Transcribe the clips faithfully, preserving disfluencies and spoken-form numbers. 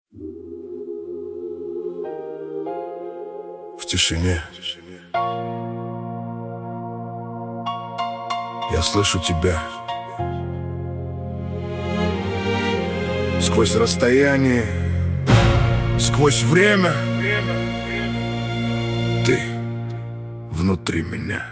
В тишине я слышу тебя. Сквозь расстояние, сквозь время, ты внутри меня.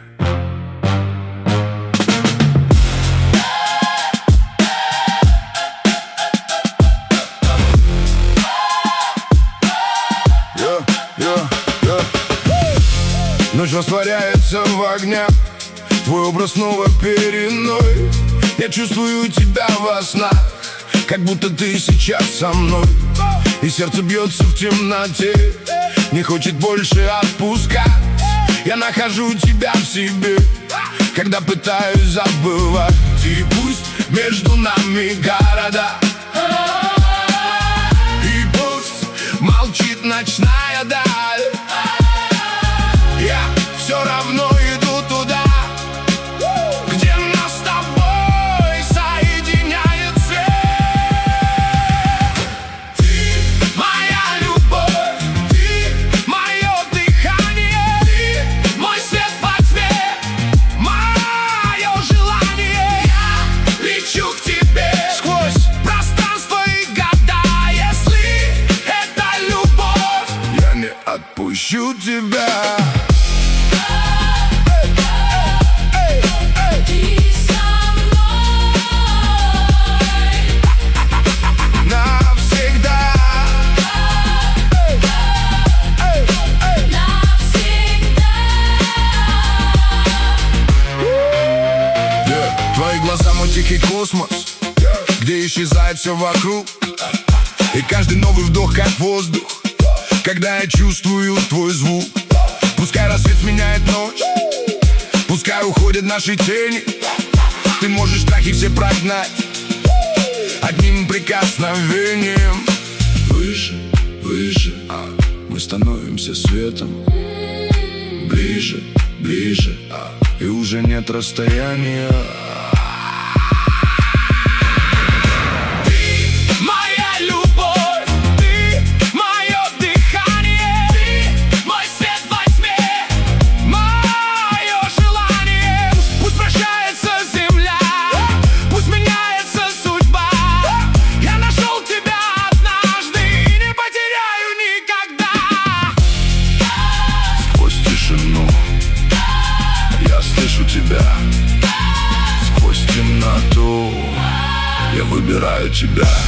Ночь растворяется в огнях, твой образ снова перед мной. Я чувствую тебя во снах, как будто ты сейчас со мной. И сердце бьется в темноте, не хочет больше отпускать. Я нахожу тебя в себе, когда пытаюсь забывать. И пусть между нами города, и пусть молчит ночная даль, я все равно иду туда, где нас с тобой соединяет свет. Ты моя любовь, ты мое дыхание, ты мой свет во тьме, мое желание. Я лечу к тебе сквозь пространство и года. Если это любовь, я не отпущу тебя. Твои глаза мой тихий космос, где исчезает все вокруг. И каждый новый вдох как воздух, когда я чувствую твой звук. Пускай рассвет сменяет ночь, пускай уходят наши тени, ты можешь страхи все прогнать одним прикосновением. Выше, выше, а мы становимся светом. Ближе, ближе, а и уже нет расстояния. Тебя сквозь темноту я выбираю тебя.